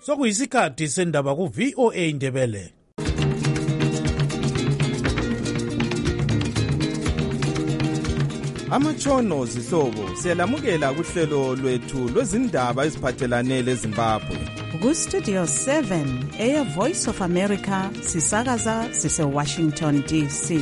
sokuyisikhathi sendaba ku-VOA Indebele. Amatshono zihlobo siyalamukela kuhlelo lwethu lwezindaba eziphathelane leZimbabwe. Ku-Studio 7 Air Voice of America sisakaza sise-Washington DC.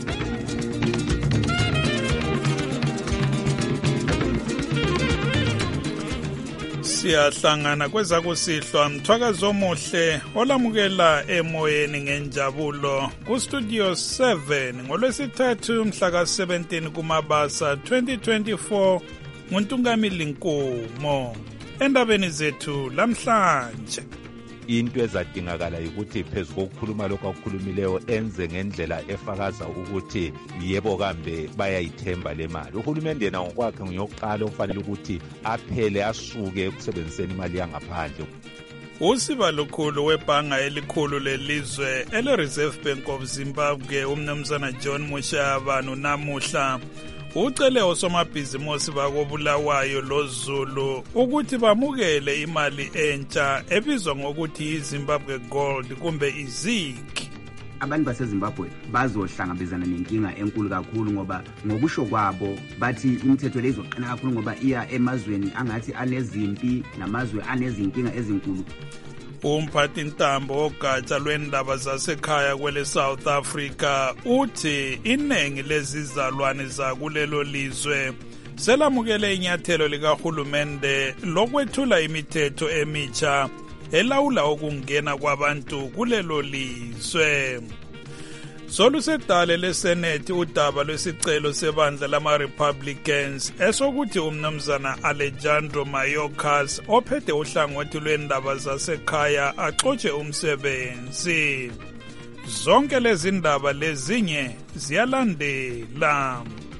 Siyahlangana kwezakusihlwa mthwakazo omuhle olamukela emoyeni ngenjabulo ku-Studio 7 ngolwesithathu mhla ka-17 kuMabasa 2024 nguNtungamili Nkumo. Endabeni zethu lamhlanje, into ezadingakala ukuthi phezu kokukhuluma lokho akukhulumileyo enze ngendlela efakaza ukuthi yebo kambe bayayithemba le mali. Uhulumende yena ngokwakhe ngokuqala ufanele ukuthi aphele asuke ekusebenziseni imali yangaphandle. usiba lukhulu webhanga elikhulu lelizwe ele-Reserve Bank of Zimbabwe umnumzana John Mushavanu namuhla ucele osomabhizimusi bakobulawayo loZulu ukuthi bamukele imali entsha ebizwa ngokuthi iZimbabwe Gold kumbe iZIG. Abantu baseZimbabwe bazohlangabezana nenkinga enkulu kakhulu ngoba ngokusho kwabo bathi imithetho le izoqina kakhulu ngoba iya emazweni angathi anezimpi namazwe anezinkinga ezinkulu. Umphathi ntambo ogatsha lwendaba zasekhaya kwele South Africa uthi iningi lezizalwane zakulelo lizwe selamukele inyathelo likahulumende lokwethula imithetho emitsha elawula ukungena kwabantu kulelo lizwe. Solusedale leSenate udaba lwesicelo sebandla lama-Republicans esokuthi umnumzana Alejandro Mayorkas ophethe uhlangothi lwendaba zasekhaya axotshe umsebenzi. Zonke lezi ndaba lezinye ziyalandela.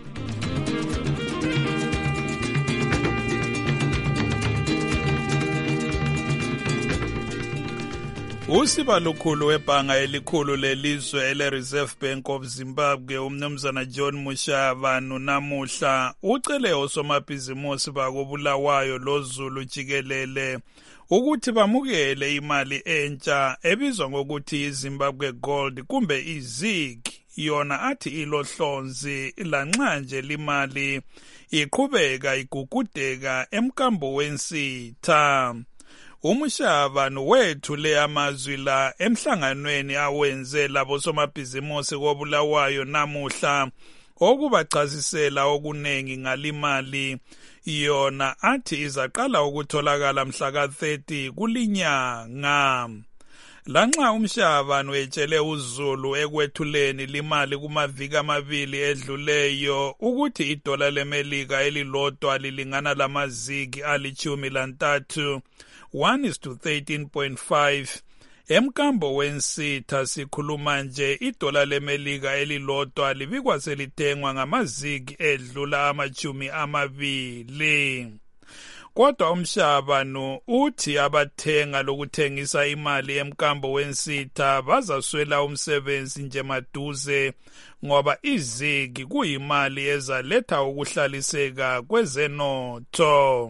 usiba lukhulu webhanga elikhulu lelizwe ele-Reserve Bank of Zimbabwe umnumzana John Mushavanu namuhla ucele osomabhizimusi bakobulawayo loZulu jikelele ukuthi bamukele imali entsha ebizwa ngokuthi iZimbabwe Gold kumbe iZIG, yona athi ilohlonzi lanxa nje limali iqhubeka igugudeka emkambo wensitha. Umushavanu wethule amazwi la emhlanganweni awenze labo somabhizimusi kobulawayo namuhla okubachazisela okunengi ngalimali, yona athi izaqala ukutholakala mhla ka-30 kulinyanga. Lanxa uMshavanu etshele uZulu ekwethuleni limali kumaviki amabili edluleyo ukuthi idola lemelika elilodwa lilingana lamazigi ali-13 1:13.5 emkambo wensitha sikhuluma nje idola lemelika elilodwa libikwa selithengwa ngamazigi edlula ama-20. Kodwa uMshavanu uthi abathenga lokuthengisa imali emkambo wensitha bazaswela umsebenzi nje maduze ngoba izigi kuyimali ezaletha ukuhlaliseka kwezenotho.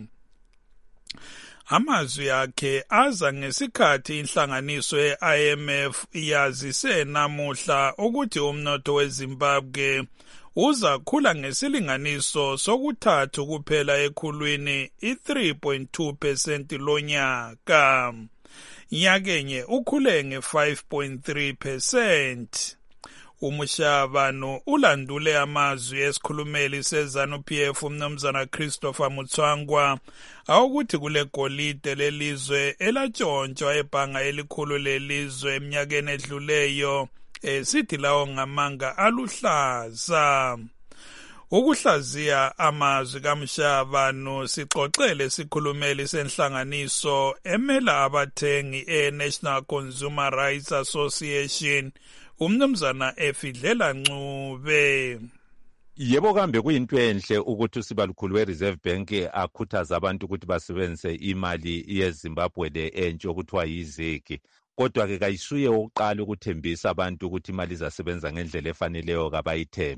Amazwi akhe aza ngesikhathi inhlanganiso ye-IMF yazise namuhla ukuthi umnotho weZimbabwe uzakhula ngesilinganiso sokuthathu kuphela ekhulwini i-3.2% lonyaka. Nyakenye ukhule nge-5.3%. Umushavanu ulandule amazwi esikhulumeli seZANU-PF umnumzana Christopher Mutsvangwa awukuthi kule golide lelizwe elatshontshwa ebhanga elikhulu lelizwe eminyakeni edluleyo sithi lawo ngamanga aluhlaza. Ukuhlaziya amazwi kaMshavanu sixoxele sikhulumeli senhlanganiso emela abathengi e-National Consumer Rights Association umnumzana Efidlela Ncube. Yebo kambe kuyinto enhle ukuthi usiba lukhulu we-Reserve Bank akhuthaza abantu ukuthi basebenzise imali yeZimbabwe le entsha okuthiwa yiZIG. Kodwa-ke kayisuye oqala ukuthembisa abantu ukuthi imali izasebenza ngendlela efaneleyo kabayithembe.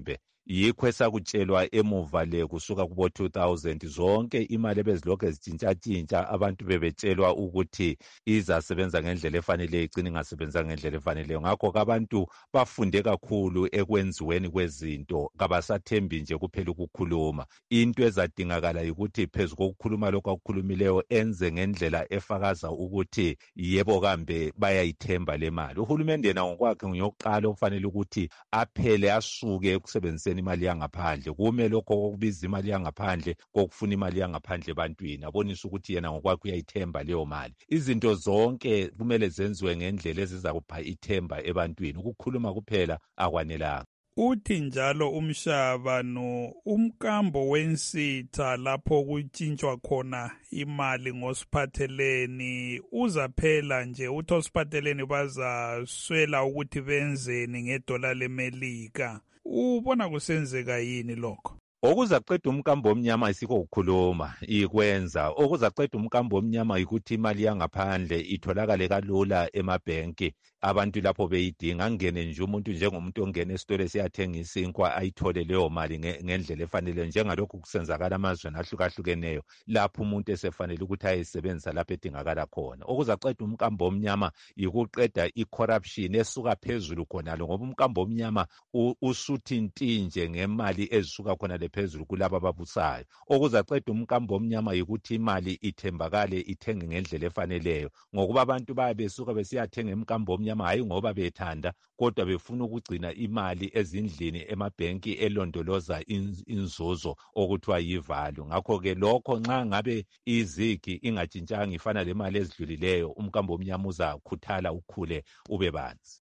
yikho esakutshelwa emuva le kusuka kubo 2000 zonke imali ebezilokhu ezitshintsha abantu bebetshelwa ukuthi izasebenza ngendlela efaneleyo igcina ingasebenza ngendlela efaneleyo. Ngakho abantu bafunde kakhulu ekwenziweni kwezinto, kabasathembi nje kuphela ukukhuluma. Into ezadingakala ukuthi phezu kokukhuluma lokho akukhulumileyo enze ngendlela efakaza ukuthi yebo kambe bayayithemba le mali. Uhulumende yena ngokwakhe ngiyokuqala ofanele ukuthi aphele asuke ekusebenziseni imali yangaphandle. Kume lokho kokubiza imali yangaphandle, kokufuna imali yangaphandle ebantwini, abonisa ukuthi yena ngokwakhe uyayithemba leyo mali. Izinto zonke kumele zenziwe ngendlela ezizakupha ithemba ebantwini. Ukukhuluma kuphela akwanelanga. Uthi njalo umshabano umkambo wensitha lapho kutshintshwa khona imali ngosiphatheleni uzaphela nje. Uthi osiphatheleni bazaswela ukuthi benzeni ngedola leMelika. Ubona kusenzeka yini lokho? Okuzaceda umkambo omnyama isikho ukukhuluma ikwenza. Okuzaceda umkambo omnyama ukuthi imali yangaphandle itholakale kalula emabhenki, abantu lapho beyidinga. Angene nje umuntu njengomuntu ongena esitolo esiyathenga isinkwa ayithole leyo mali ngendlela efanele, njengalokhu kusenzakala amazweni ahlukahlukeneyo lapho umuntu esefanele ukuthi ayisebenzisa lapho edingakala khona. Okuzaceda umkambo omnyama yikuqeda i-corruption esuka phezulu khonalo, ngoba umkambo omnyama usuthi ntinje ngemali ezisuka khona phezulu kulabo ababusayo. Okuzaceda umkambo omnyama yikuthi imali ithembakale, ithenge ngendlela efaneleyo, ngokuba abantu bayabesuka besiyathenga umkambo omnyama hayi ngoba bethanda, kodwa befuna ukugcina imali ezindlini emabhenki elondoloza inzuzo okuthiwa yivalue. Ngakho-ke lokho nxa ngabe izigi ingatshintshanga ifana lemali ezidlulileyo, umkambo omnyama uzakhuthala ukhule ube banzi.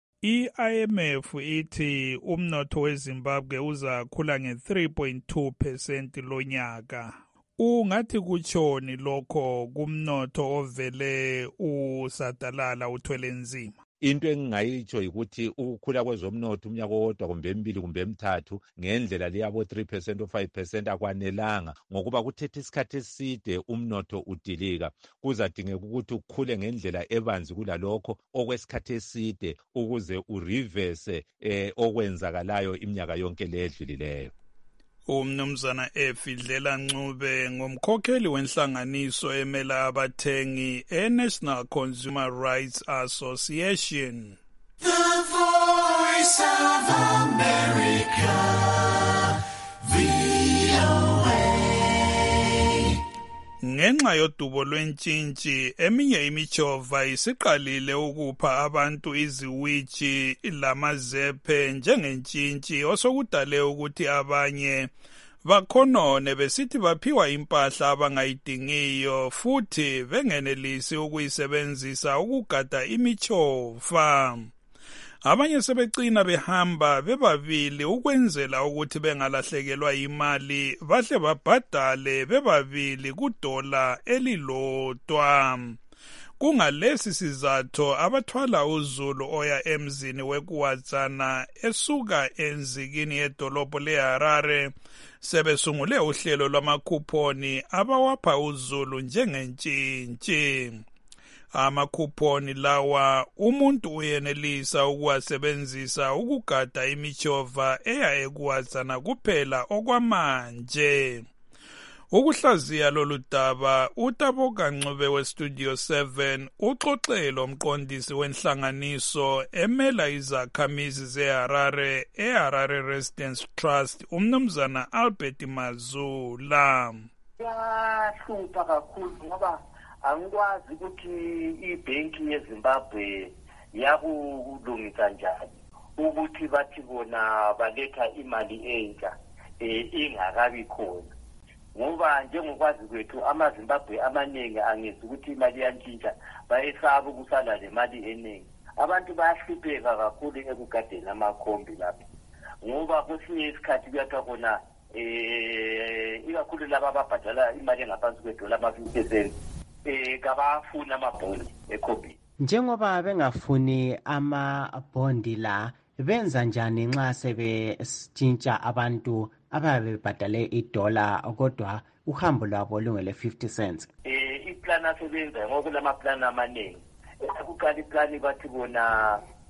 I-IMF ithi umnotho weZimbabwe uzakhula nge-3.2% lonyaka. Ungathi kutshoni lokho kumnotho ovele usadalala uthwele nzima? Into engingayitsho ukuthi ukukhula kwezomnotho umnyaka owodwa kumbe emibili kumbe emithathu ngendlela leyabo 3% or 5% akwanelanga, ngokuba kuthethe isikhathi eside umnotho udilika. Kuzadingeka ukuthi ukhule ngendlela ebanzi kulalokho okwesikhathi eside ukuze ureverse okwenzakalayo iminyaka yonke ledlulileyo. Umnumzana Efidlela Ncube ngumkhokheli wenhlanganiso emela abathengi e-National Consumer Rights Association. The Voice of America, VOA. Ngenxa yodubo lwentshintshi, eminye imijova isiqalile ukupha abantu iziwiji lamazephe njengentshintshi, osokudale ukuthi abanye bakhonone besithi baphiwa impahla abangayidingiyo futhi bengenelisi ukuyisebenzisa ukugada imijova. Abanye sebecina behamba bebabili ukwenzela ukuthi bengalahlekelwa imali, bahle babhadale bebabili kudola elilodwa. Kungalesi sizatho abathwala uzulu oya emzini weKuwadzana esuka enzikini yedolobho leHarare sebesungule uhlelo lwamakhuphoni abawapha uzulu njengentshintshi. Amakhuphoni lawa umuntu uyenelisa ukuwasebenzisa ukugada imijova eya eKuwadzana kuphela okwamanje. Ukuhlaziya lolu daba, uTaboka Ncube weStudio 7 uxoxe lomqondisi wenhlanganiso emela izakhamizi zeHarare eHarare Residence Trust, umnumzana Albert Mazula. Yahlupha kakhulu ngoba angikwazi ukuthi ibhenki yeZimbabwe yakulungisa njani ukuthi bathi bona baletha imali entsha ingakabi khona. Ngoba njengokwazi kwethu amaZimbabwe amaningi angezi ukuthi imali yantshintsha bayesaba ukusala le mali eningi. Abantu bayahlupheka kakhulu ekugadeni amakhombi lapho. Ngoba kwesinye isikhathi kuyathiwa khona ikakhulu laba ababhadala imali engaphansi kwedola ama-50%. Kabafuna amabhondi ekhombini. Njengoba bengafuni amabhondi la, benza njani nxa sebetshintsha abantu ababe bebhadale idola kodwa uhambo lwabo lungele 50 cents? Iplan asebenza ngokulama plan amaningi. Ekuqala iplan bathi bona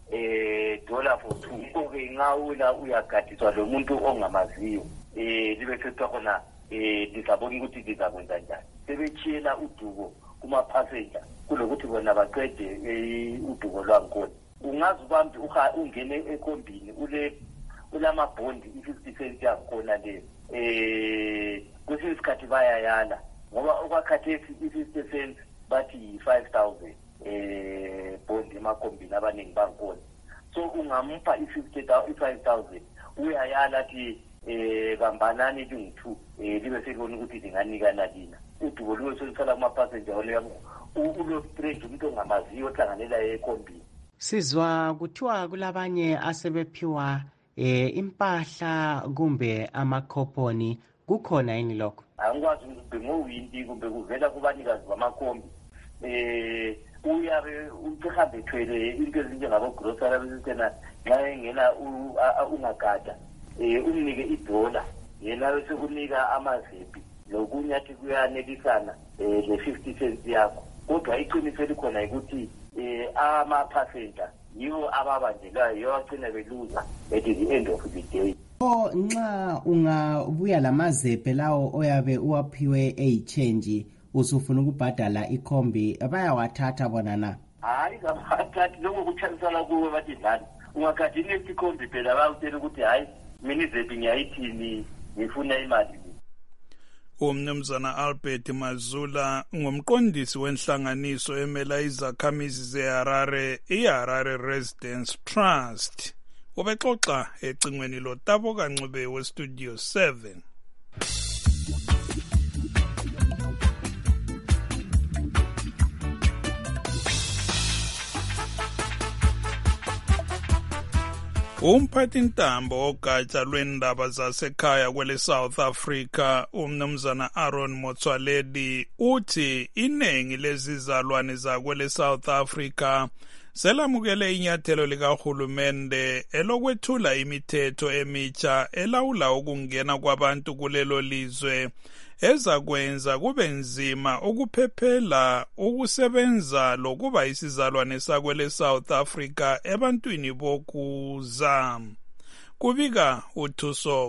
dollar for 2 okay ngawula uyagadiswa lo muntu ongamaziyo libe sethiwa khona lisabona ukuthi lizakwenza njani sebechiyela udubo kuma-passenger kulokuthi bona baqede udubo lwangikhona ungazi ubambi ungene ekombini ulamabhondi i-50 cent yakhona le kwesinye isikhathi bayayala ngoba okwakhathesi i-50 cent bathi yi-5,000 bondi emakombini abaningi bangikhona so ungamupha i-5,000 uyayala athi bambanani lingu-2 libe selibona ukuthi linganikana lina udubo liwe solusala kuma-passenger ulo-strange umuntu ongamaziyo ohlanganela ekombini. Sizwa kuthiwa kulabanye asebephiwa impahla kumbe amakhoponi kukhona yini lokho? Angikwazi ukuthi ngowindi kumbe kuvela kubanikazi bamakombi uyabe uhambe ethwele into ezinjengabo-grocery besitena nxa engena ungagada umnike idola yena bese kunika amaziphi lokunye athi kuyanelisana le-50 cents yakho kodwa iqiniso elikhona ukuthi ama-passenger yiwo ababanjelwayo yiwo agcina beluza at the end of the day. Nxa ungabuya lamazephe lawo oyabe uwaphiwe eyichange usufuna ukubhadala ikhombi bayawathatha bona na? Hayi kabathathi lokho kuchalisana kuwe bathi dlani ungakhathi ikhombi phela bayakutshela ukuthi hayi mina izephi ngiyayithini ngifuna imali. Umnumzana Albert Mazula ngumqondisi wenhlanganiso emela izakhamizi zeHarare iHarare Residence Trust. Ubexoxa ecingweni loTabo Kancube weStudio 7. Umphathintambo ogatsha lwendaba zasekhaya kwele South Africa umnumzana Aaron Motsoaledi uthi inengi lezizalwane zakwele South Africa selamukele inyathelo likahulumende elokwethula imithetho emitsha elawula ukungena kwabantu kulelo lizwe ezakwenza kube nzima ukuphephela ukusebenza lokuba isizalwane sakwele South Africa ebantwini bokuza. Kubika uThuso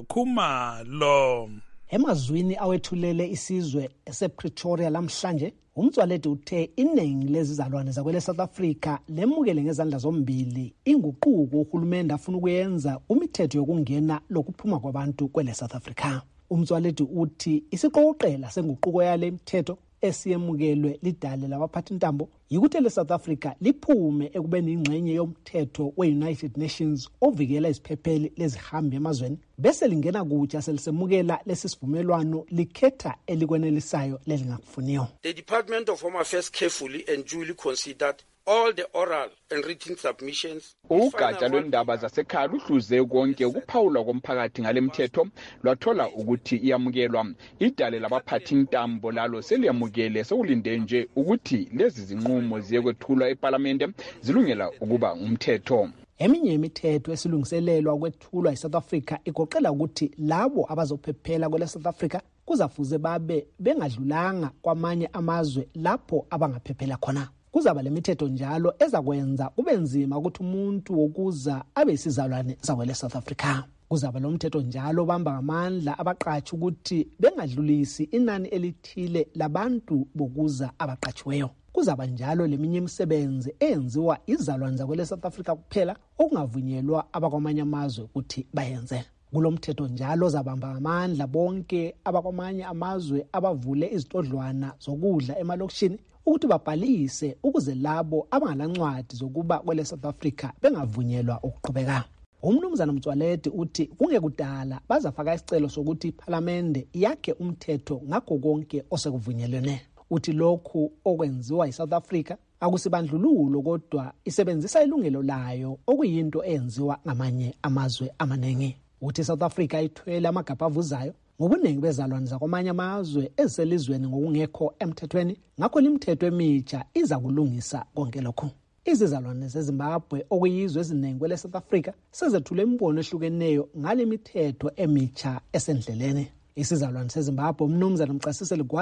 Khumalo. Emazwini awethulele isizwe esePretoria lamhlanje uMtsoaledi uthe iningi lezizalwane zakwele South Africa lemukele ngezandla zombili inguquko uhulumende afuna ukuyenza umithetho yokungena lokuphuma kwabantu kwele South Africa. uMtsoaledi uthi isiqoqela senguquko yale mithetho esiyemukelwe lidale labaphathintambo yikuthi le South Africa liphume ekubeni ingxenye yomthetho we-United Nations ovikela iziphepheli lezihambi emazweni bese lingena kutsha selisemukela lesisivumelwano likhetha elikwenelisayo lelingakufuniyo. The Department of Home Affairs carefully and duly considered all the oral and written submissions. Ugatsha lwendaba zasekhaya luhluze konke ukuphawula komphakathi ngale mthetho lwathola ukuthi iyamukelwa. Idale labaphathintambo lalo seliyamukele sekulinde nje ukuthi lezi zinqumo ziyekwethulwa eParliament zilungela ukuba umthetho. Eminye imithetho esilungiselelwa ukwethulwa eSouth Africa igoqela ukuthi labo abazophephela kwele South Africa kuzafuze babe bengadlulanga kwamanye amazwe lapho abangaphephela khona. Kuzaba lemithetho njalo ezakwenza kube nzima ukuthi umuntu wokuza abe isizalwane sakwele South Africa. Kuzaba lo mthetho njalo bamba ngamandla abaqatshi ukuthi bengadlulisi inani elithile labantu bokuza abaqatshiweyo. Kuzaba njalo leminye imisebenzi eyenziwa izalwane zakwele South Africa kuphela okungavunyelwa abakwamanye amazwe ukuthi bayenze. Kulomthetho njalo zabamba amandla bonke abakwamanye amazwe abavule izitodlwana zokudla emalokishini ukuthi babhalise ukuze labo abangalancwadi zokuba kwele South Africa bengavunyelwa ukuqhubeka. Umnumzana Mtsoaledi uthi kungekudala bazafaka isicelo sokuthi iParliament yakhe umthetho ngakho konke osekuvunyelene. Uthi lokhu okwenziwa eSouth Africa akusibandlululo kodwa isebenzisa ilungelo layo okuyinto eyenziwa ngamanye amazwe amaningi. Uthi South Africa ithwele amagabha avuzayo ngobuningi bezalwane zakwamanye amazwe eziselizweni ngokungekho emthethweni ngakho limithetho emitsha iza kulungisa konke lokho. Izizalwane zeZimbabwe okuyizwe eziningi kwele South Africa sezethule imibono ehlukeneyo ngale mithetho emitsha esendleleni. Isizalwane seZimbabwe umnumzana Mcasisile Gwaza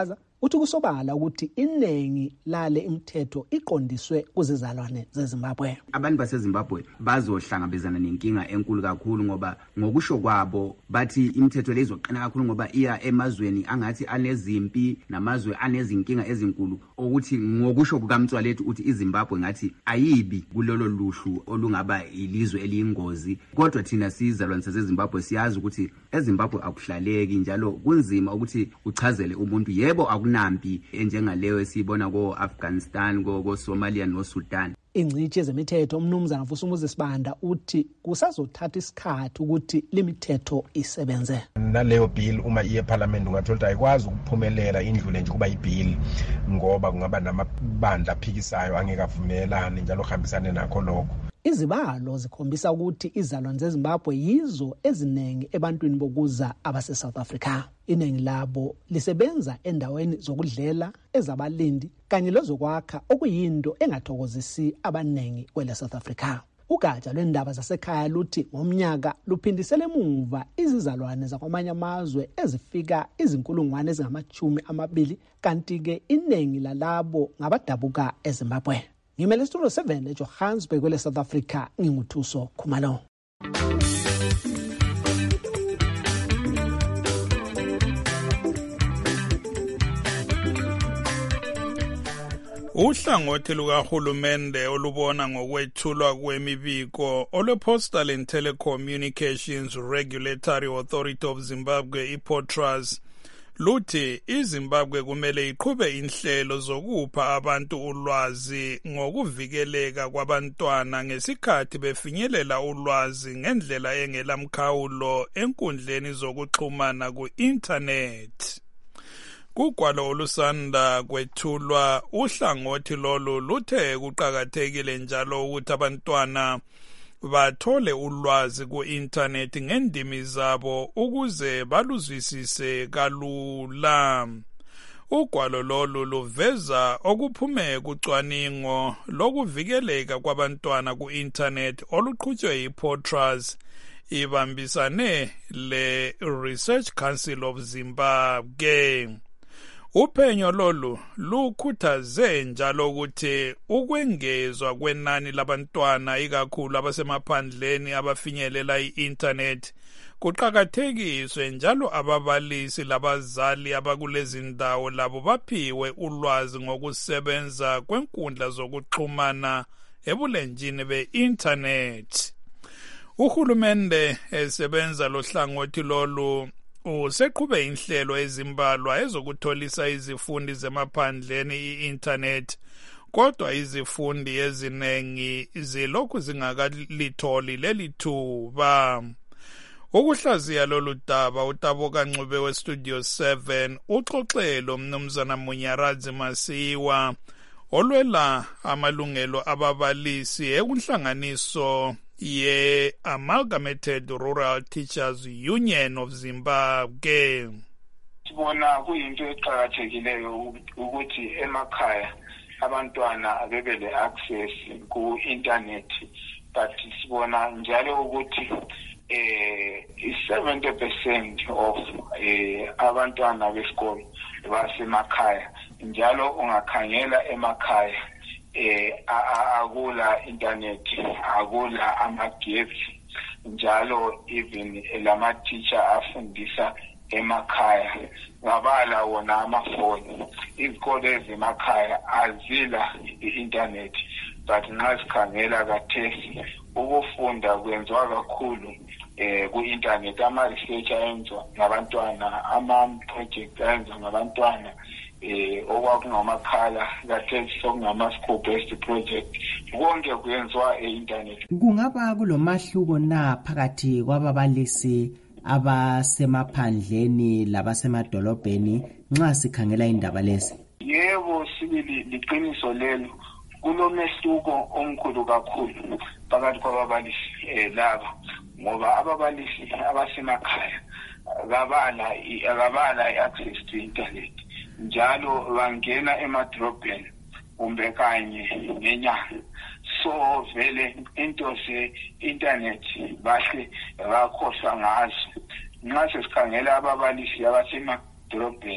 uthi kusobala ukuthi iningi lale imithetho iqondiswe kuzizalwane zeZimbabwe. Abantu baseZimbabwe bazohlangabezana nenkinga enkulu kakhulu ngoba ngokusho kwabo bathi imithetho lezoqina kakhulu ngoba iya emazweni angathi anezimpi namazwe anezinkinga ezinkulu ukuthi ngokusho kukaMtswalethu uthi iZimbabwe ngathi ayibi kulolo luhlu olungaba ilizwe eliyingozi. Kodwa thina sizalwane zaseZimbabwe siyazi ukuthi eZimbabwe akuhlaleki njalo kunzima ukuthi uchazele umuntu yebo akunampi enjengaleyo esibona ko-Afghanistan, ko-Somalia no-Sudan. Ingcitshi yezemithetho umnumzana Vusumuzi Sibanda uthi kusazothatha isikhathi ukuthi limithetho isebenze. Naleyo bill uma iye eParliament ungathola ukuthi ayikwazi ukuphumelela indlule nje kuba ibill ngoba kungaba namabandla aphikisayo angeke avumelane njalo hambisane nakho lokho. Izibalo zikhombisa ukuthi izalwane zeZimbabwe yizo ezinengi ebantwini bokuza abase-South Africa. Iningi labo lisebenza endaweni zokudlela, ezabalindi kanye lezokwakha okuyinto engathokozisi abanengi kwele South Africa. Ugatsha lwendaba zasekhaya luthi ngomnyaka luphindisele emuva izizalwane zakwamanye amazwe ezifika izinkulungwane ezingama-20 kanti-ke iningi lalabo ngabadabuka eZimbabwe. Ngimele Studio 7 eJohannesburg kwele South Africa nginguthuso Khumalo. Uhlangothi lukahulumende olubona ngokwethulwa kwemibiko olwe-Postal and Telecommunications Regulatory Authority of Zimbabwe i-POTRAZ luthi iZimbabwe kumele iqhube inhlelo zokupha abantu ulwazi ngokuvikeleka kwabantwana ngesikhathi befinyelela ulwazi ngendlela engelamkhawulo enkundleni zokuxhumana ku-internet. Kugwalo olusanda kwethulwa uhlangothi lolu luthe kuqakathekile njalo ukuthi abantwana bathole ulwazi ku-internet ngendimi zabo ukuze baluzwisise kalula. Ugwalo lolu luveza okuphume kucwaningo lokuvikeleka kwabantwana ku-internet oluqhutshwe yi-POTRAZ ibambisane le-Research Council of Zimbabwe. Uphenyo lolu lukhuthaze njalo ukuthi ukwengezwa kwenani labantwana ikakhulu abasemaphandleni abafinyelela i-internet kuqakathekiswe njalo ababalisi labazali abakulezi ndawo labo baphiwe ulwazi ngokusebenza kwenkundla zokuxhumana ebulenjini be-internet. Uhulumende esebenza lohlangothi lolu useqhube inhlelo ezimbalwa ezokutholisa izifundi zemaphandleni i-internet, kodwa izifundi ezinengi zilokhu zingakalitholi leli thuba. Ukuhlaziya lolu daba uTaboka Ncube weStudio 7 uxoxelo mnumzana Munyaradzi Masiwa olwela amalungelo ababalisi ekunhlanganiso ye-Amalgamated Rural Teachers Union of Zimbabwe. Sibona kuyinto eqhakathekileyo ukuthi emakhaya abantwana bebe le-access ku-internet, but sibona njalo ukuthi 70% of abantwana besikolo basemakhaya, njalo ungakhangela emakhaya akula internet, akula amagetsi, njalo even lama teacher afundisa emakhaya ngabala wona amafoni. Izikole ezemakhaya azila i-internet, but nxa sikhangela kathesi ukufunda kwenziwa kakhulu ku-internet. Ama-research ayenziwa ngabantwana, ama-project ayenziwa ngabantwana, okwakungamakhala kathesi sokungama-school-based project, konke kuyenziwa e-internet. Kungaba kulomahluko na phakathi kwababalisi abasemaphandleni labasemadolobheni nxa sikhangela indaba lezi? Yebo, sibili liqiniso lelo. Kulomehluko omkhulu kakhulu phakathi kwababalisi laba, ngoba ababalisi abasemakhaya kabala i-access to internet, njalo bangena emadrobheni kumbe kanye ngenyanga. So vele into ze-internet bahle bakhohlwa ngazo. Nxa sesikhangela ababalisi abasemadrobheni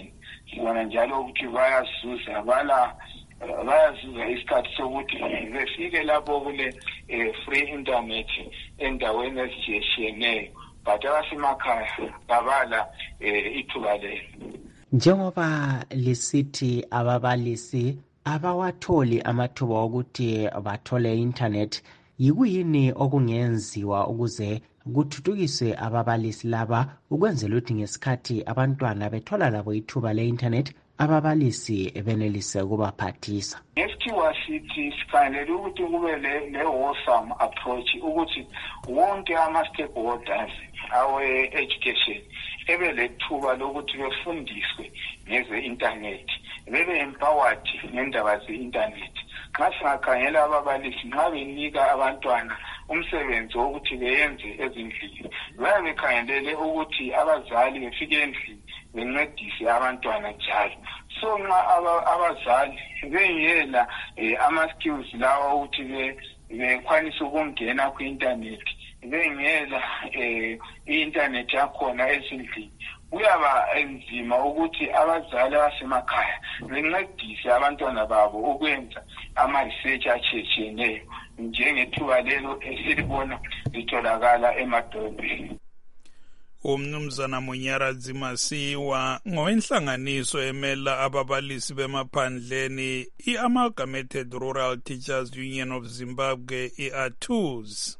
sibona njalo ukuthi bayazuza isikhathi sokuthi befike lapho kule free internet endaweni ezitshiyeneyo but abasemakhaya babala ithuba lelo. Njengoba lisithi ababalisi abawatholi amathuba okuthi bathole internet, yikuyini okungenziwa ukuze kuthuthukiswe ababalisi laba ukwenzela ukuthi ngesikhathi abantwana bethola labo ithuba le-internet ababalisi benelise ukubaphathisa? Ngesikhiwa sithi sifanele ukuthi kube le-wholesome approach ukuthi wonke ama-stakeholders awe-education ebe lethuba lokuthi befundiswe ngeze-internet, bebe empowered ngendaba ze-internet. Nxa singakhangela ababalisi nxa benika abantwana umsebenzi wokuthi beyenze ezindlini, bayabe bekhangelele ukuthi abazali befike endlini bencedise abantwana njalo. So nxa abazali bengela ama-skills lawa ukuthi bekwanise ukungena ku-internet, bengela i-internet yakhona ezindlini, kuyaba enzima ukuthi abazali abasemakhaya bencedise abantwana babo ukwenza ama-research atshiyeneyo njengethuba lelo esilibona litholakala emadolobheni. Umnumzana Munyaradzi Masiwa ngowenhlanganiso emela ababalisi bemaphandleni i-Amalgamated Rural Teachers Union of Zimbabwe, i-ATUZ.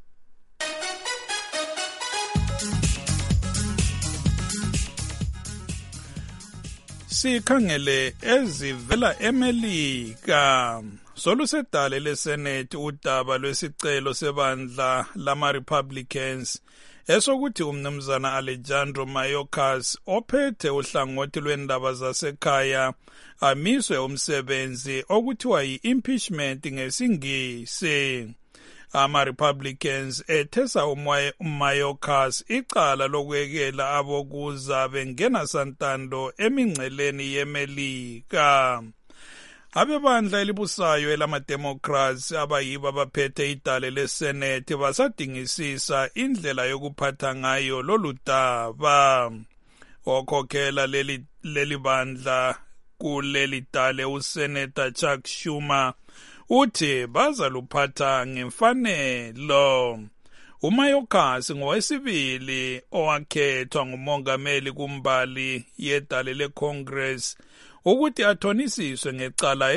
Sikhangele ezivela eMelika. Solusedale leSenate udaba lwesicelo sebandla lama-Republicans esokuthi umnumzana Alejandro Mayorkas ophethe uhlangothi lwendaba zasekhaya amiswe umsebenzi okuthiwa yi-impeachment ngesingisi. Ama-Republicans ethesa uMayorkas icala lokwekela abokuza bengena santando emingceleni yeMelika. Abebandla elibusayo elama-Democrats abayibo abaphethe idale leSenate basadingisisa indlela yokuphatha ngayo lolu daba. Okhokhela leli bandla kuleli dale uSenator Chuck Schumer uthi bazaluphatha ngemfanelo. uMayorkas ngowesibili owakhethwa ngumongameli kumbali yedale leCongress ukuthi athonisiswe ngecala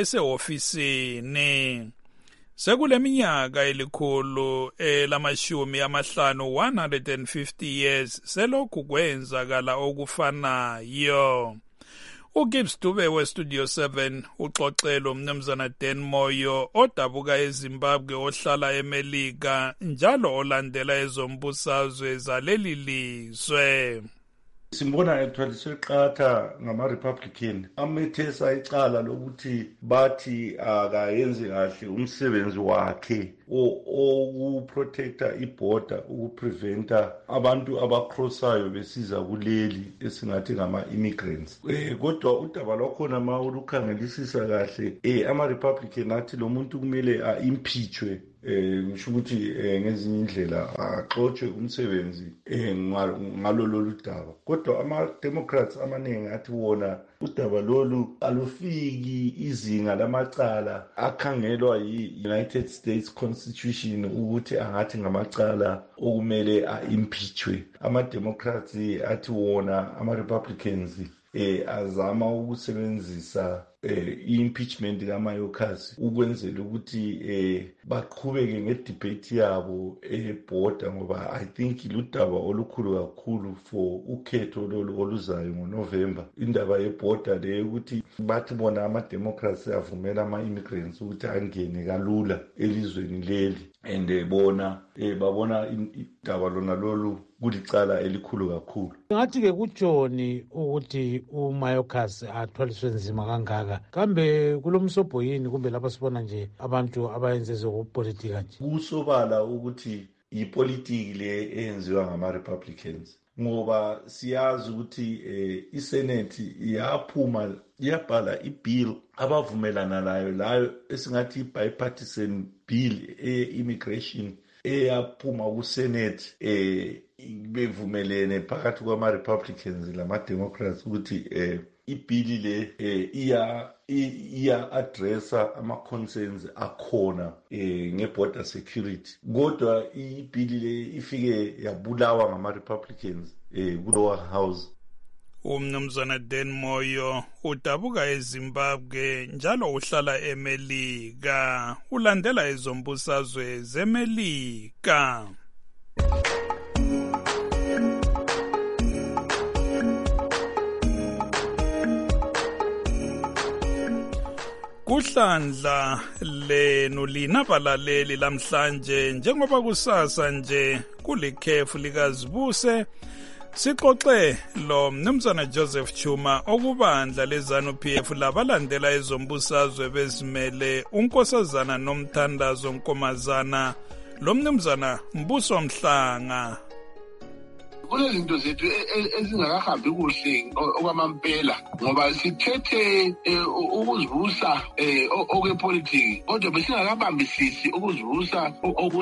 esehofisini. Sekuleminyaka elikhulu lamashumi 150 years selokhu kwenzakala okufanayo. uGibbs Dube weStudio 7 uxoxelo umnumzana Dan Moyo odabuka eZimbabwe ohlala eMelika njalo olandela ezombusazwe zaleli lizwe. Simbona actually seqatha ngama-Republican amethesa icala lokuthi bathi akayenzi kahle umsebenzi wakhe okuprotecta iborder, ukupreventa abantu abacrossayo besiza kuleli esingathi ngama-immigrants. Kodwa udaba lwakhona ma ulukhangelisisa kahle ama-Republican athi lo muntu kumele a-impeachwe, ngisho ukuthi ngezinye indlela axotshwe umsebenzi ngalolu daba. Kodwa ama-Democrats amaningi athi wona udaba lolu alufiki izinga lamacala akhangelwa yi-United States Constitution ukuthi angathi ngamacala okumele a-impeachwe. Ama-Democrats athi wona ama-Republicans azama ukusebenzisa i-impeachment kaMayorkas ukwenzela ukuthi baqhubeke ngedebate yabo eborder, ngoba I think ludaba olukhulu kakhulu for ukhetho lolu oluzayo ngoNovember. Indaba yeborder le ukuthi bathi bona ama-Democrats avumela ama-immigrants ukuthi angene kalula elizweni leli, and babona indaba lona lolu kulicala elikhulu kakhulu. Ngathi-ke kutshoni ukuthi uMayorkas athwaliswe nzima kangaka, kambe kulomsobho yini kumbe lapha sibona nje abantu abayenze ezopolitika nje? Kusobala ukuthi yipolitiki le eyenziwa ngama-Republicans, ngoba siyazi ukuthi iSenate yabhala ibill abavumelana layo esingathi i-bipartisan bill e-immigration eyaphuma kuSenate bevumelene phakathi kwama-Republicans lama-Democrats ukuthi ibhili le iya addressa ama-concerns akhona nge-border security, kodwa ibhili le ifike yabulawa ngama-Republicans ku-lower house. Umnumzana Dan Moyo udabuka eZimbabwe njalo uhlala eMelika, ulandela ezombusazwe zeMelika. Kuhlandla lenu lina balaleli lamhlanje, njengoba kusasa nje kulikhefu likazibuse, sixoxe lo mnumzana Joseph Chuma okubandla leZANU-PF labalandela ezombusazwe bezimele unkosazana nomthandazo Nkomazana, lo mnumzana Mbuso Mhlanga. Kunezinto zethu ezingakahambi kuhle okwamampela ngoba sithethe ukuzivusa okwepolitiki, kodwa besingakabambisisi ukuzivusa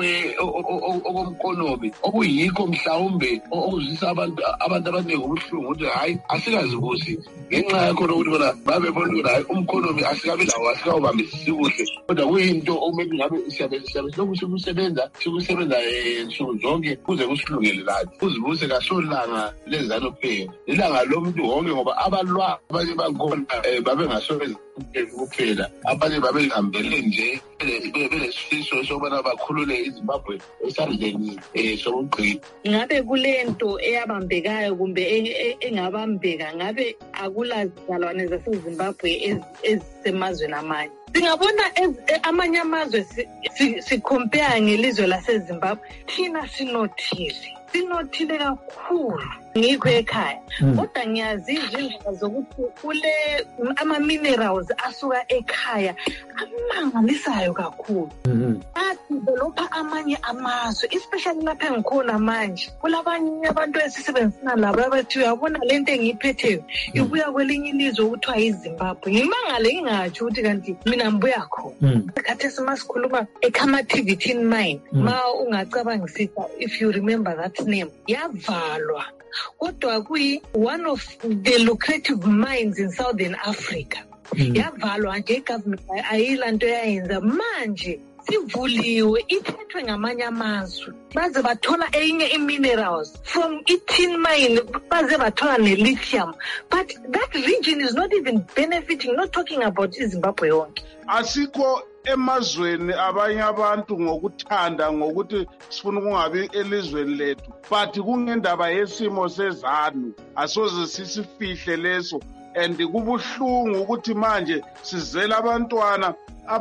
okomkonomi okuyikho mhlawumbe okuzisa abantu abaningi ubuhlungu ukuthi hayi asikazivusi ngenxa yakho ukuthi bona babebona ukuthi hayi umkonomi asikabe lawo asikawubambisisi kuhle, kodwa kuyinto okumele ngabe siyabe sisebenza nsuku zonke kuze kusilungele lathi uzivuse solanga leZANU-PF ilanga lomuntu wonke, ngoba abalwa abanye bakhona babengasobenza kuphela, abanye babehambele nje belesifiso sokubana bakhulule iZimbabwe esandleni sokugqina. Ngabe kulento eyabambekayo kumbe engabambeka, ngabe akulazalwane zaseZimbabwe ezisemazweni amanye? Singabona amanye amazwe sicompare ngelizwe laseZimbabwe, thina sinothile kakhulu ngikho ekhaya, kodwa ngiyazizwa indlela zokuthi kule ama-minerals asuka ekhaya amangalisayo kakhulu. Adevelopha amanye amazwe, especially lapha engikhona manje kulabanye abantu esisebenzisana labo abathi uyabona lento engiyiphetheyo ibuya kwelinye ilizwe okuthiwa yiZimbabwe. Ngimangale ngingatsho ukuthi kanti mina ngibuya khona. Khathesi masikhuluma eKhamathi tin mine, ma ungacabangisisa, if you remember that name, yavalwa, kodwa kuyi one of the lucrative mines in Southern Africa. Yavalwa nje igovernment ayilanto yayenza, manje sivuliwe ithethwe ngamanye amazwe baze bathola enye i-minerals from tin mine, baze bathola ne-lithium, but that region is not even benefiting, not talking about iZimbabwe yonke. Asikho emazweni abanye abantu ngokuthanda ngokuthi sifuna ukungabi elizweni lethu, but kungendaba yesimo seZANU asoze sisifihle leso, and kubuhlungu ukuthi manje sizela abantwana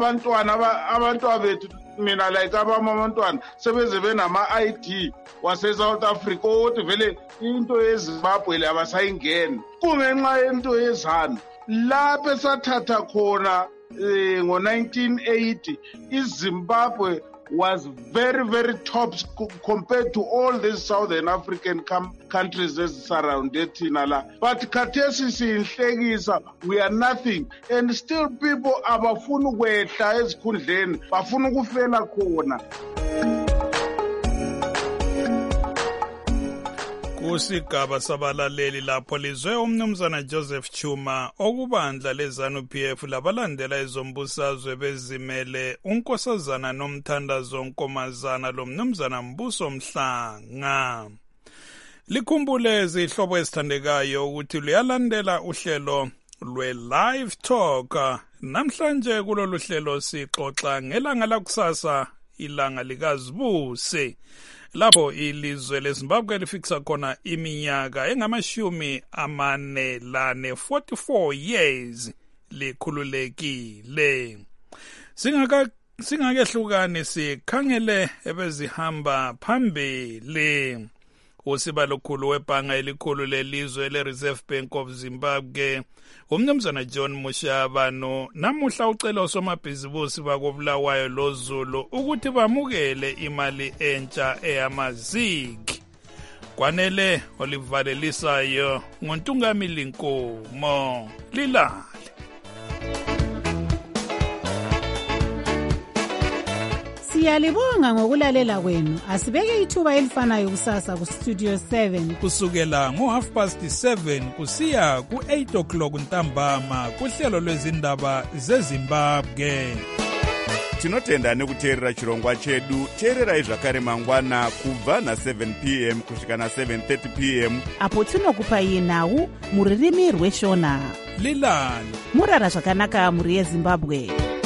bethu, mina like abantwana sebeze benama-ID wase-South Africa ukuthi vele into yeZimbabwe le abasayingeni kungenxa yento yeZANU. Lapho esathatha khona ngo-1980 iZimbabwe was very, very top compared to all these Southern African countries ezisurrounded thina la. But khathesi siyinhlekisa, we are nothing, and still people abafuna ukwehla ezikhundleni, bafuna ukufela khona. Kusigaba sabalaleli lapho lizwe umnumzana Joseph Chuma okubandla leZANU-PF labalandela ezombusazwe bezimele unkosazana nomthandazo Nkomazana lo mnumzana Mbuso Mhlanga. Likhumbule izihlobo ezithandekayo ukuthi luyalandela uhlelo lwe-Live Talk. Namhlanje kulolu hlelo sixoxa ngelanga lakusasa, ilanga likazibuse, lapho ilizwe leZimbabwe lifikisa khona iminyaka engama-44 years likhululekile. Singakehlukani sikhangele ebezihamba phambili. Usibalokhulu webhanga elikhulu lelizwe le-Reserve Bank of Zimbabwe, umnumzana John Mushabano, namuhla ucela osomabhizibusi bakobulawayo loZulu ukuthi bamukele imali entsha eyamazigi. Kwanele olivalelisayo ngoNtungamili Nkomo. Lilale. Siyalibonga ngokulalela kwenu. Asibeke ithuba elifanayo kusasa ku Studio 7 kusukela ngo7:30 kusiya ku8 o'clock ntambama kuhlelo lwezindaba zeZimbabwe. Tinotenda nekuteerera chirongwa chedu. Teererai zvakare mangwana kubva na7 p.m. kusvika na7:30 p.m. apo tinokupai nhau muririmi rweshona. Lilani murara zvakanaka muri yeZimbabwe.